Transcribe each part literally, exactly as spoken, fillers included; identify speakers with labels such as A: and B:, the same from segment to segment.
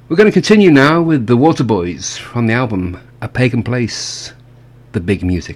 A: We're going to continue now with the Waterboys from the album A Pagan Place, the big music.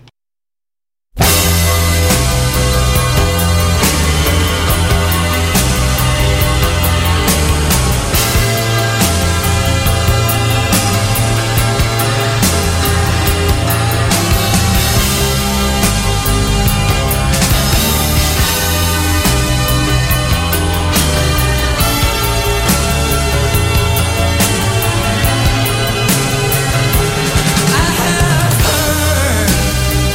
B: I have heard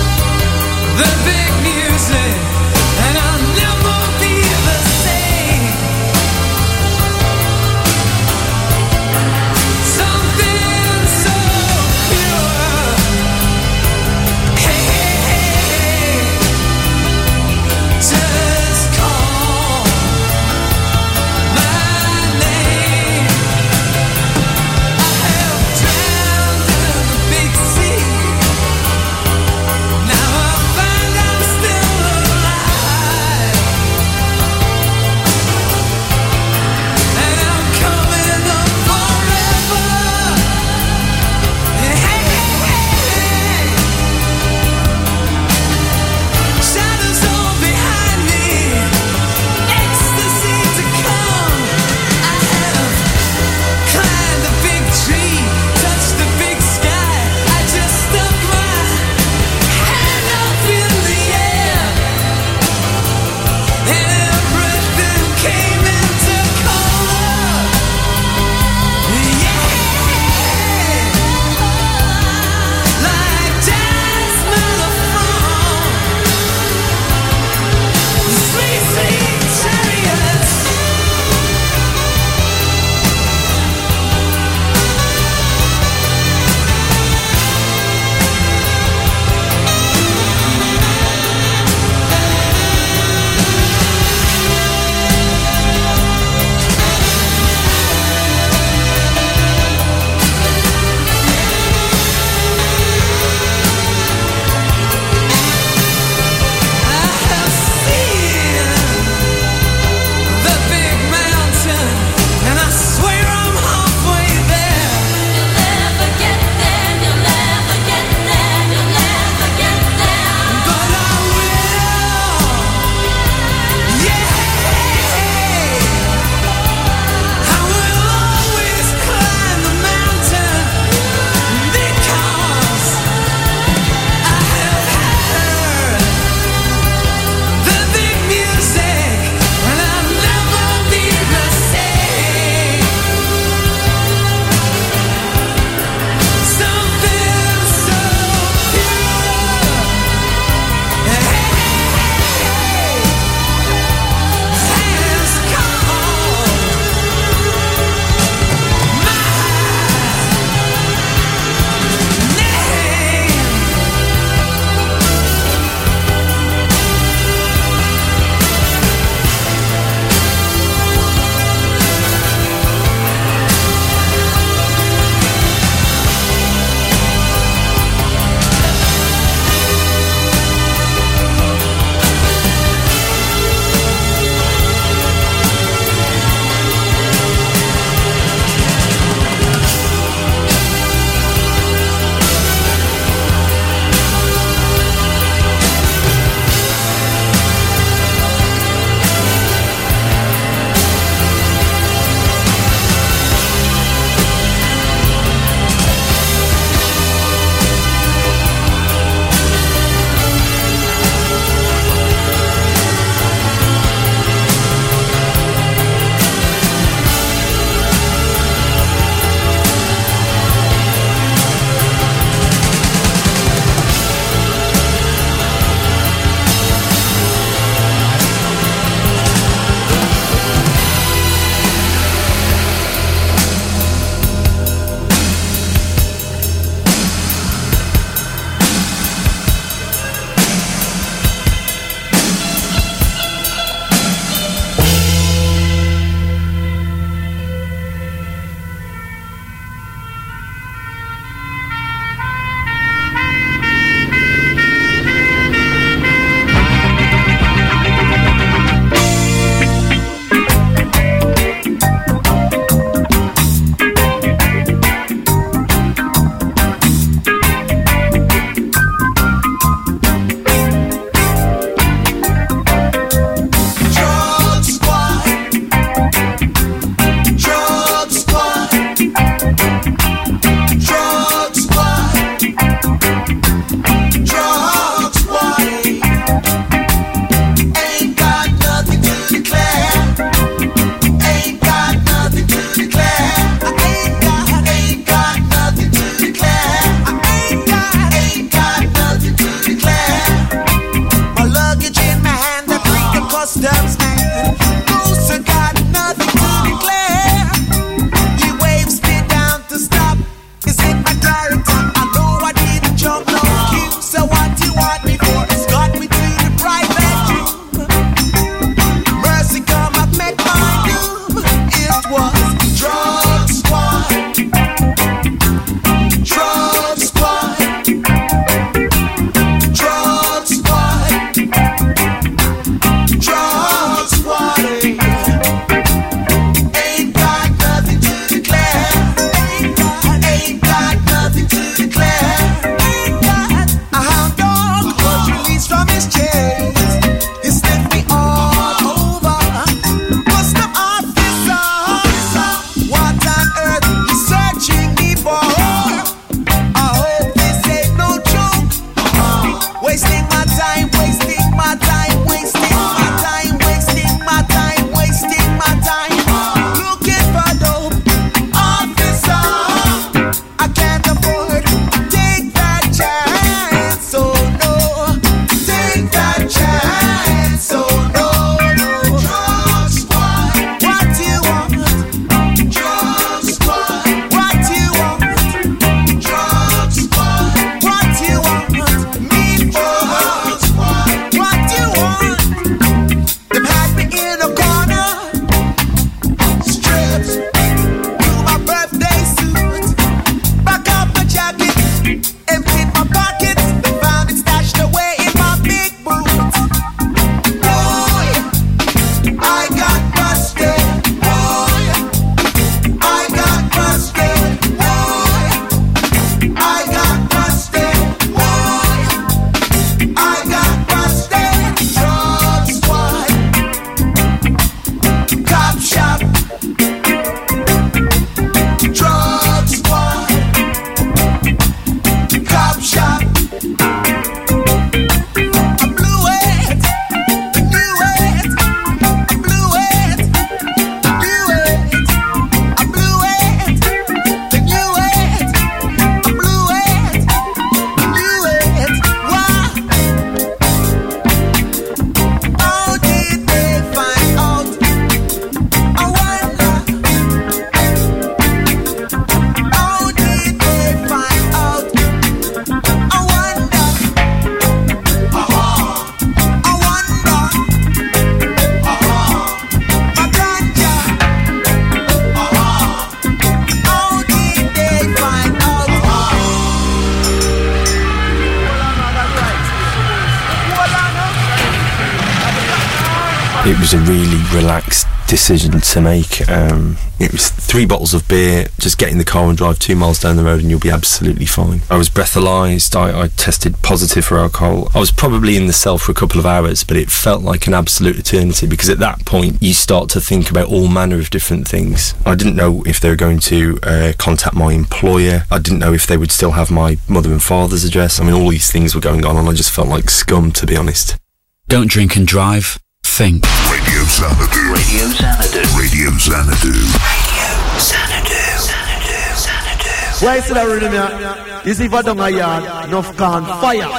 B: It was a really relaxed decision to make. Um, it was three bottles of beer, just get in the car and drive two miles down the road and you'll be absolutely fine. I was breathalyzed, I, I tested positive for alcohol. I was probably in the cell for a couple of hours, but it felt like an absolute eternity, because at that point you start to think about all manner of different things. I didn't know if they were going to uh, contact my employer. I didn't know if they would still have my mother and father's address. I mean, all these things were going on and I just felt like scum, to be honest.
C: Don't drink and drive. Think.
D: Radio Xanadu. Radio Xanadu. Radio Xanadu. Radio Xanadu. Xanadu. Xanadu.
E: Why is that rhythm here? You see if I don't a yard, enough can fire.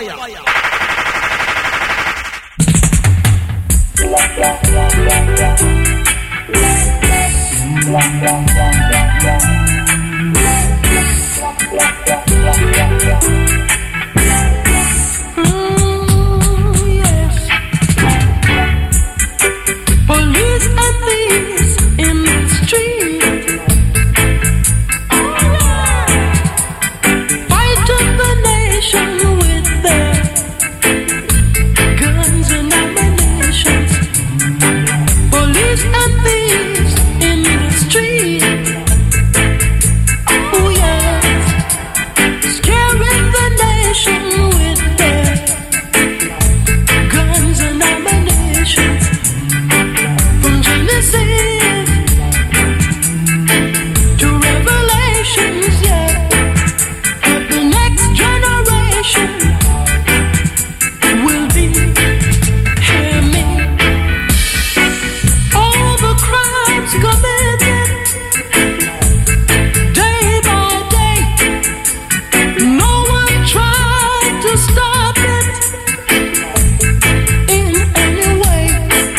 F: Police and thieves in the street, fighting the nation with their guns and ammunition. Police and thieves in the street, oh yes, scaring the nation with their guns and ammunition. To revelations, yeah, of the next generation will be, hear me, all the crimes committed day by day, no one tried to stop it in any way.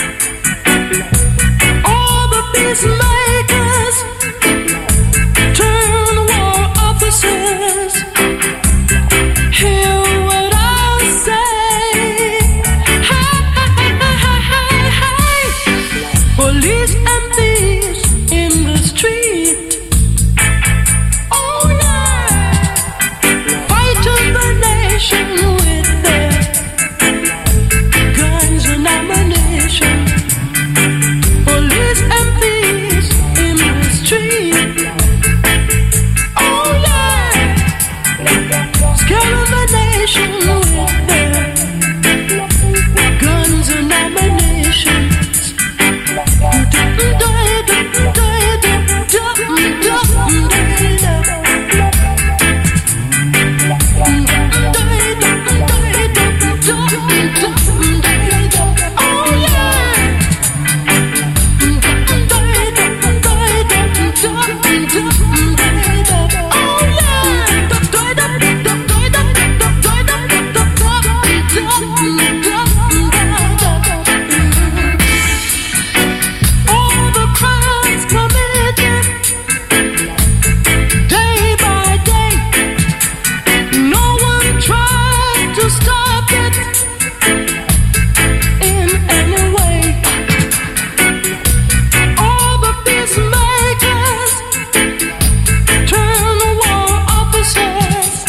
F: Peacemakers turn war officers. Hear what I say. Hey, hey, hey, hey. Police and thieves in the street. Oh yeah, fighting the nation with their guns and ammunition. Police and thieves in the street, oh yeah, scaring the nation with their guns and ammunition. Oh yeah. All the crimes committed day by day, no one tried to stop it in any way. All the peacemakers turn war officers.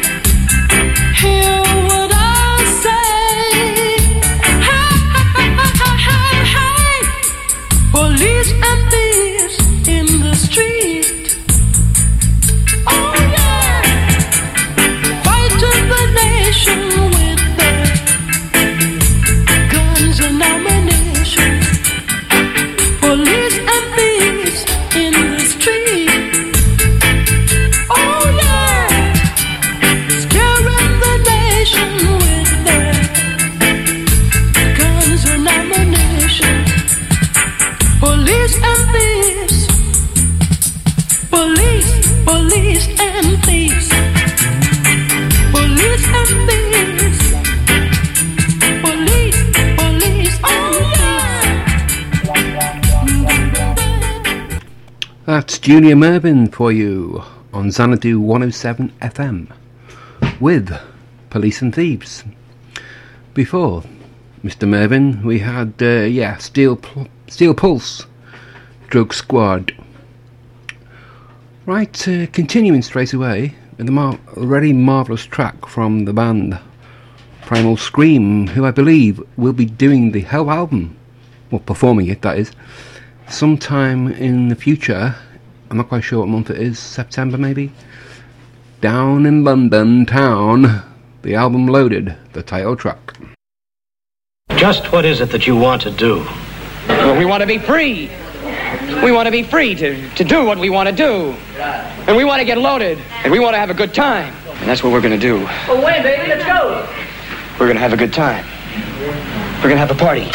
F: Hear what I say. Hey, hey, hey, hey. Police and thieves in the street. Oh yeah, fighting the nation with their guns and ammunition. Police and thieves in the street, oh yeah, scaring the nation with their guns and ammunition. Police and thieves, police, police and thieves, police and thieves, police, police and thieves.
A: That's Junior Mervyn for you on Xanadu one oh seven F M with Police and Thieves. Before Mister Mervyn, we had, uh, yeah, Steel, Pl- Steel Pulse, Drug Squad. Right, uh, continuing straight away with a mar- already marvellous track from the band Primal Scream, who I believe will be doing the whole album well, performing it, that is, sometime in the future. I'm not quite sure what month it is, September maybe, down in London town, the album Loaded, the title track.
G: Just what is it that you want to do?
H: Well, we want to be free. We want to be free to, to do what we want to do. And we want to get loaded. And we want to have a good time. And that's what we're going to do.
I: Well, wait, baby, let's go.
H: We're going to have a good time. We're going to have a party.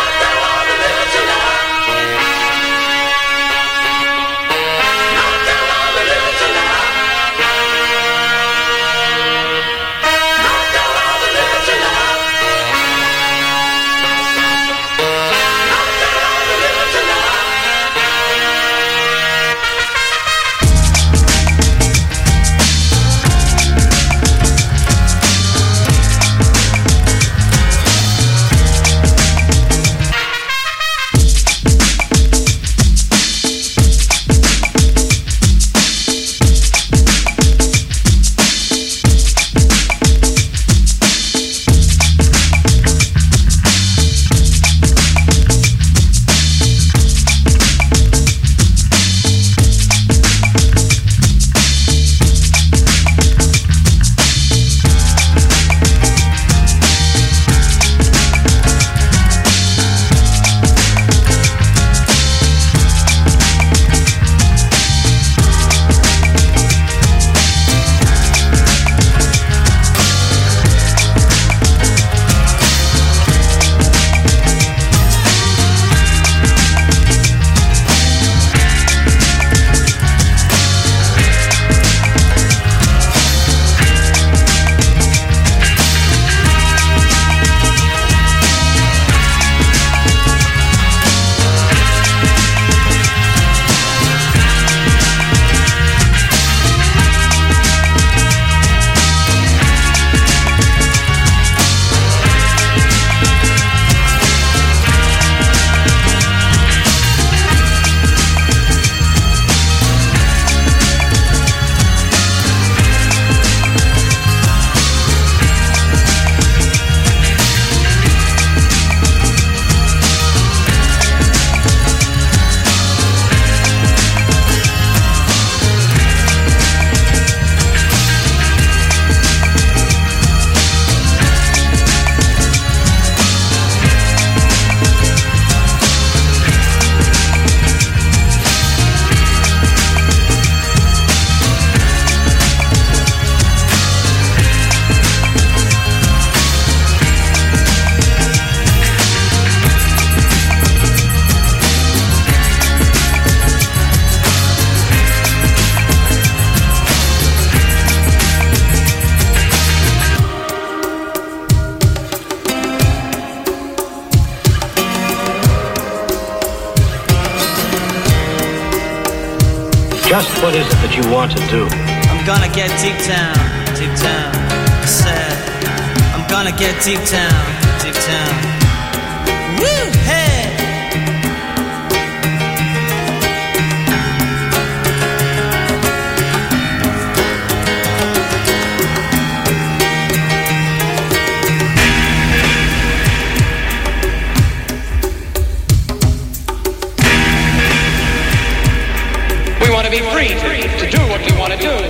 G: Just what is it that you want to do?
J: I'm gonna get deep down, deep down. I said, I'm gonna get deep down, deep down. Woo, hey!
H: We want to be free to, to do what we want to do.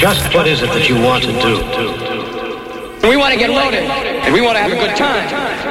G: Just what is it that you want to do?
H: And we want to get loaded, and we want to have a good time.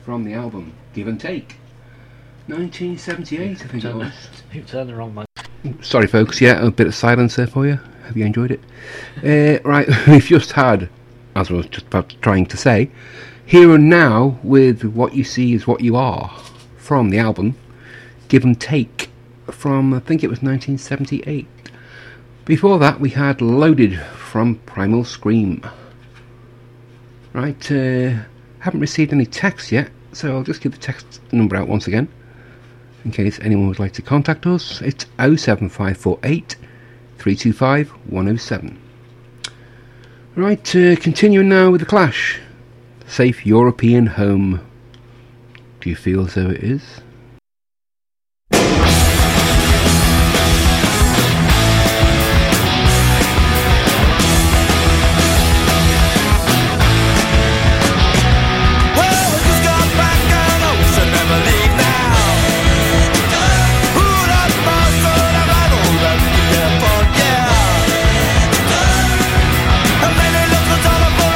A: from the album Give and Take, nineteen seventy-eight, I think it was.
I: You turned the wrong mic.
A: Sorry folks, yeah, a bit of silence there for you. Have you enjoyed it? Uh, right, we've just had, as I was just about trying to say, Here and Now with What You See Is What You Are from the album Give and Take from, I think it was nineteen seventy-eight. Before that we had Loaded from Primal Scream. Right, uh, haven't received any text yet, so I'll just give the text number out once again in case anyone would like to contact us. It's oh seven five four eight, three two five, one oh seven. Right, uh, continuing now with The Clash. Safe European Home. Do you feel as though it is?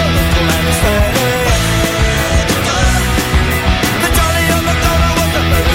K: The jolly on the corner was a very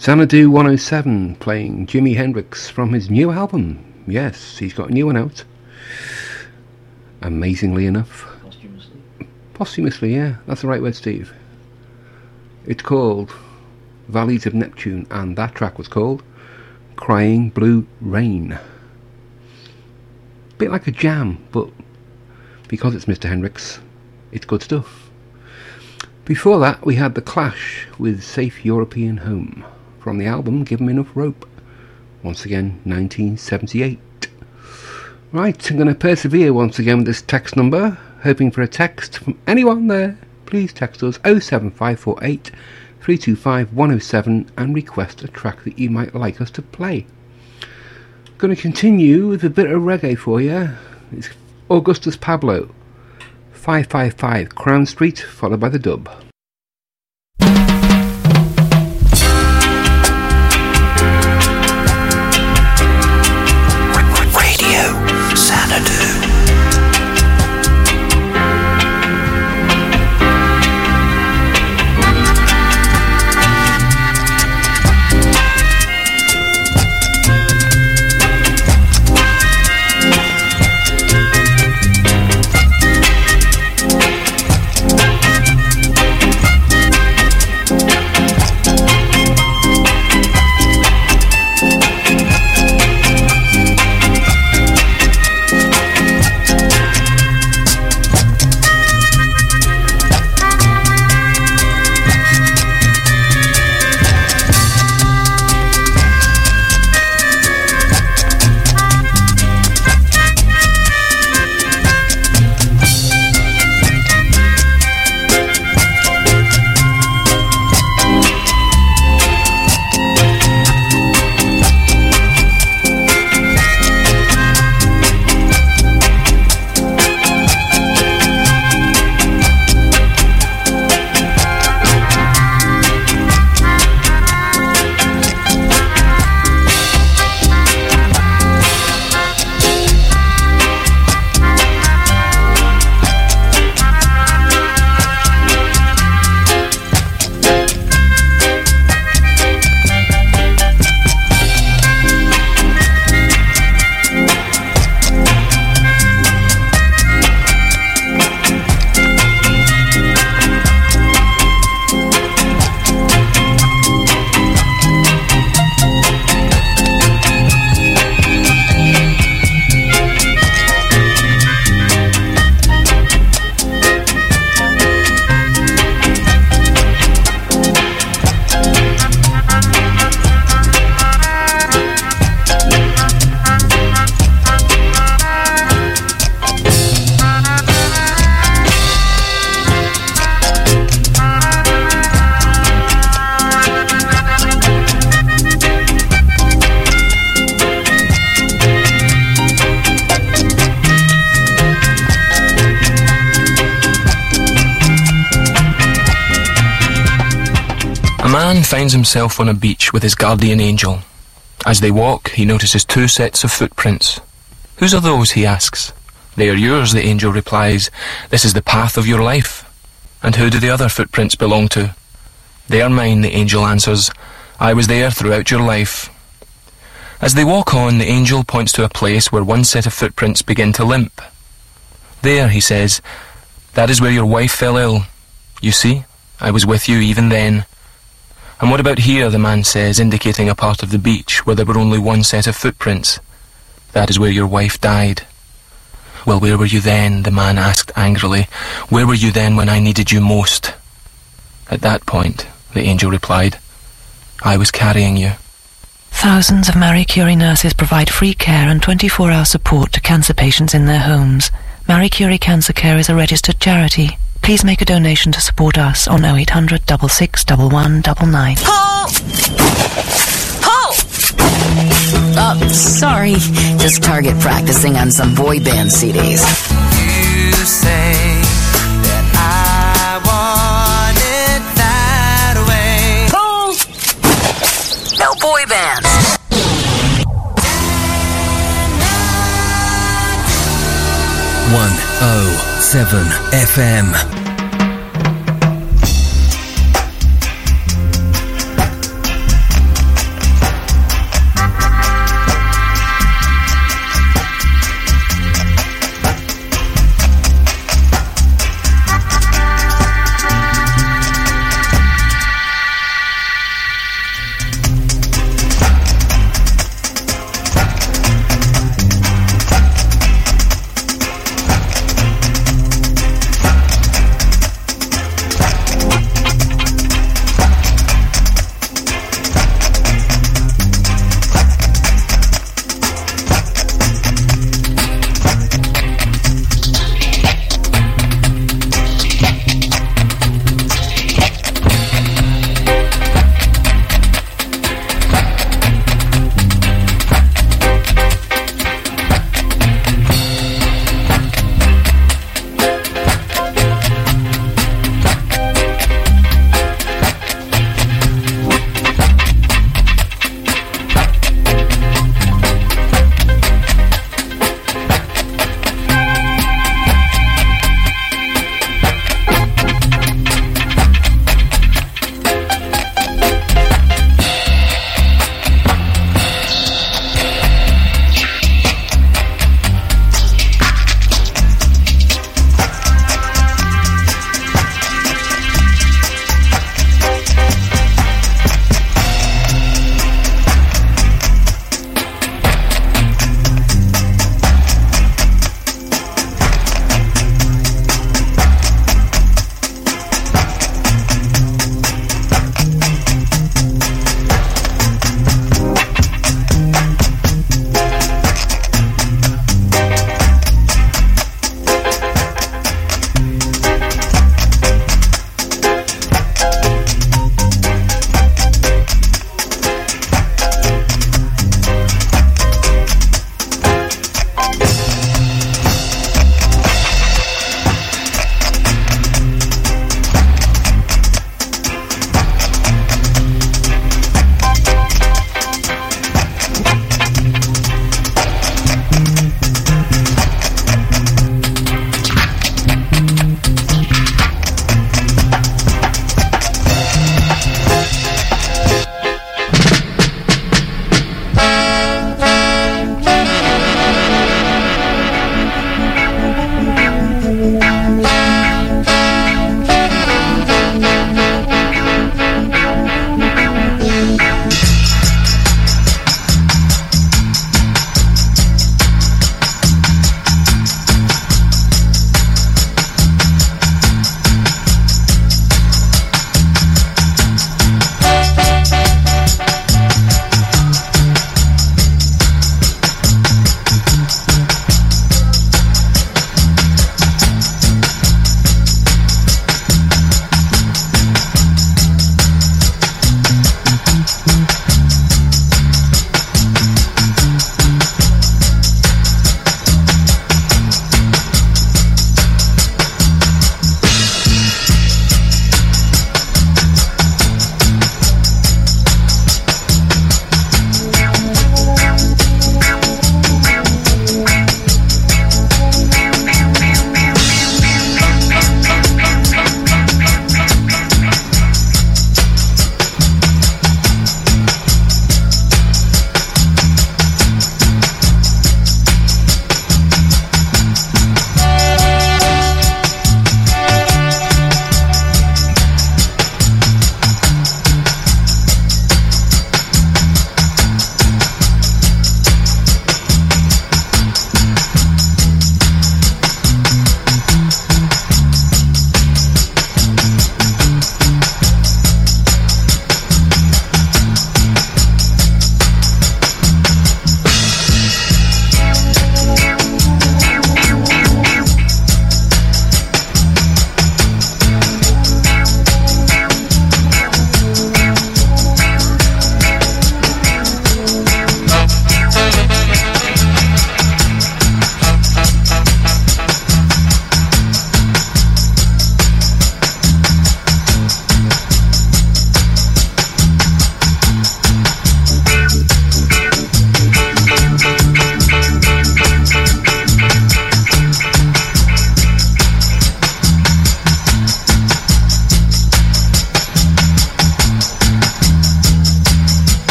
A: Xanadu one oh seven playing Jimi Hendrix from his new album. Yes, he's got a new one out. Amazingly enough.
I: Posthumously.
A: Posthumously, yeah. That's the right word, Steve. It's called Valleys of Neptune, and that track was called Crying Blue Rain. Bit like a jam, but because it's Mister Hendrix, it's good stuff. Before that, we had The Clash with Safe European Home from the album Give 'Em Enough Rope. Once again, nineteen seventy-eight. Right, I'm going to persevere once again with this text number, hoping for a text from anyone there. Please text us oh seven five four eight, three two five, one oh seven and request a track that you might like us to play. Going to continue with a bit of reggae for you. It's Augustus Pablo, five five five Crown Street, followed by the dub.
D: Radio Xanadu.
K: Finds himself on a beach with his guardian angel. As they walk, he notices two sets of footprints. Whose are those, he asks. They are yours, the angel replies. This is the path of your life. And who do the other footprints belong to? They are mine, the angel answers. I was there throughout your life. As they walk on, the angel points to a place where one set of footprints begin to limp. There, he says, that is where your wife fell ill. You see, I was with you even then. And what about here, the man says, indicating a part of the beach where there were only one set of footprints. That is where your wife died. Well, where were you then, the man asked angrily. Where were you then when I needed you most? At that point, the angel replied, I was carrying you.
L: Thousands of Marie Curie nurses provide free care and twenty-four hour support to cancer patients in their homes. Marie Curie Cancer Care is a registered charity. Please make a donation to support us on oh eight hundred, six six one one nine nine.
M: Paul! Paul! Oh, sorry. Just Target practicing on some boy band C Ds.
J: You say that I want it that way.
M: Paul! No boy bands.
N: one oh seven F M.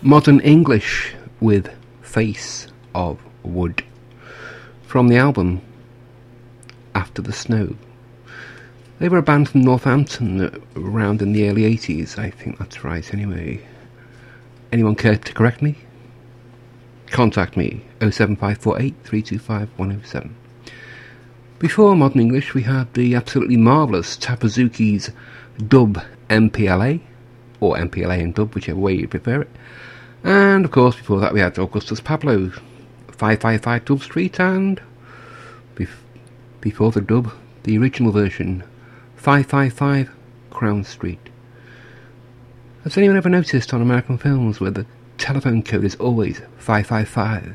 A: Modern English with Face of Wood from the album After the Snow. They were a band from Northampton around in the early eighties, I think that's right anyway. Anyone care to correct me? Contact me, oh seven five four eight, three two five, one oh seven. Before Modern English we had the absolutely marvellous Tapazuki's Dub M P L A, or M P L A and Dub, whichever way you prefer it. And of course before that we had Augustus Pablo, five five five Dub Street, and bef- before the dub, the original version, five five five Crown Street. Has anyone ever noticed on American films where the telephone code is always five five five?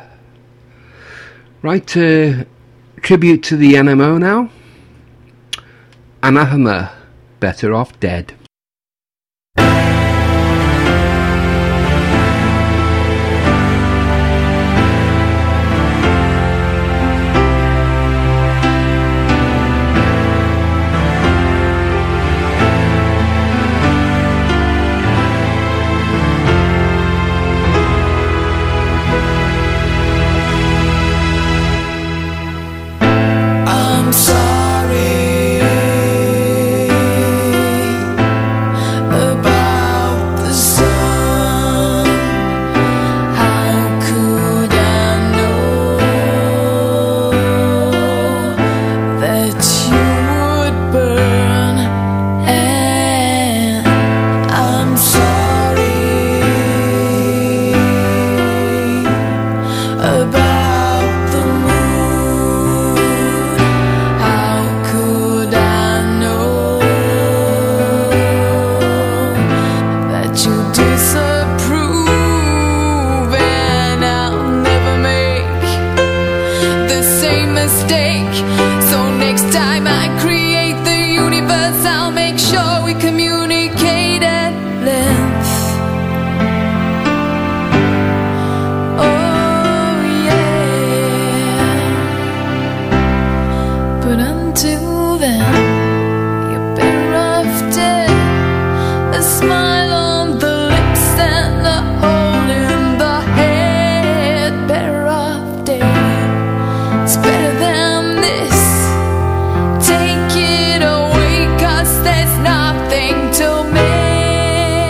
A: Right, uh, tribute to the N M O now. Anathema, Better Off Dead.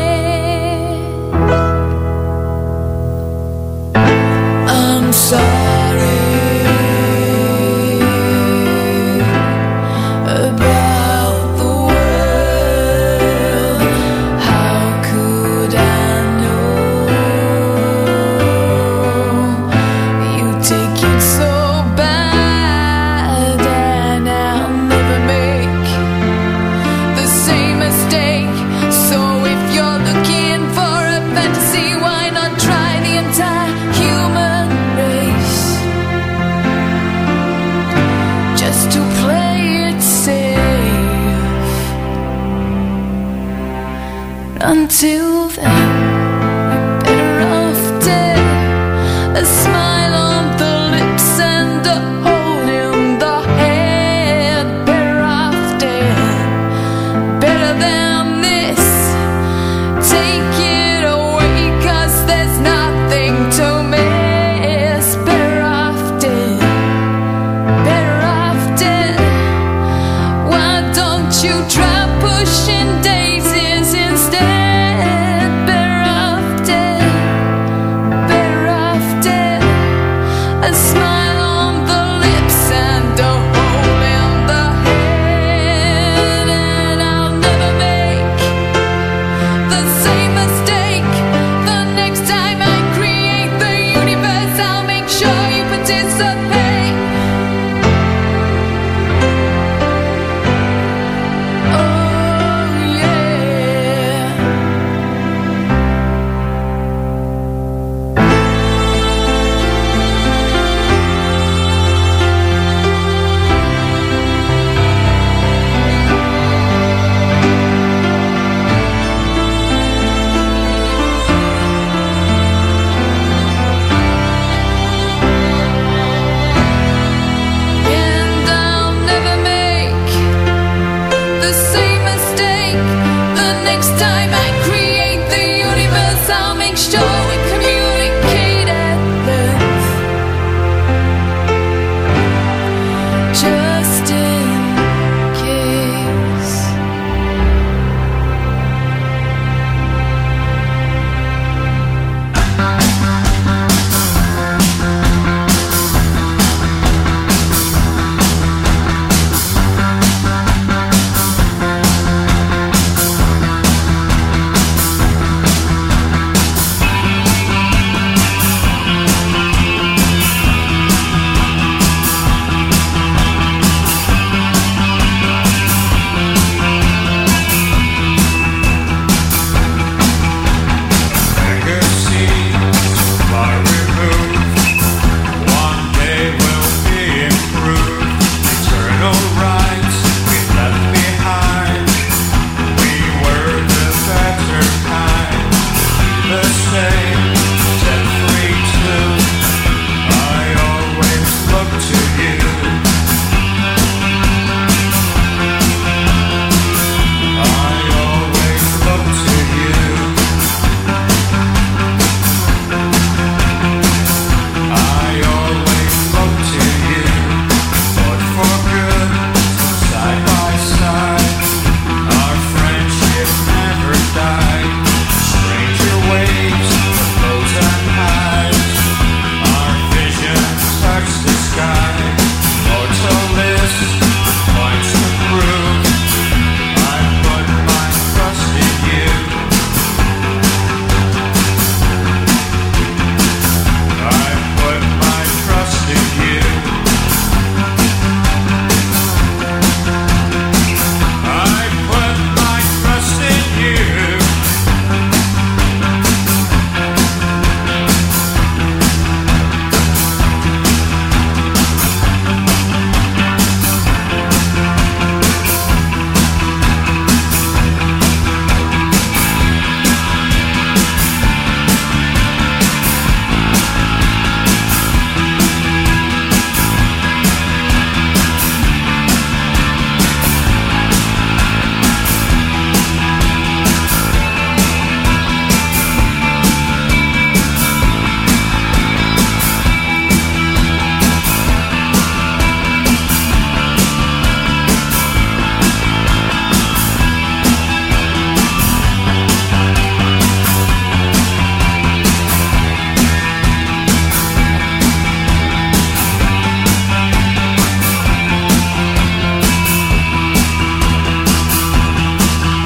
O: I'm sorry.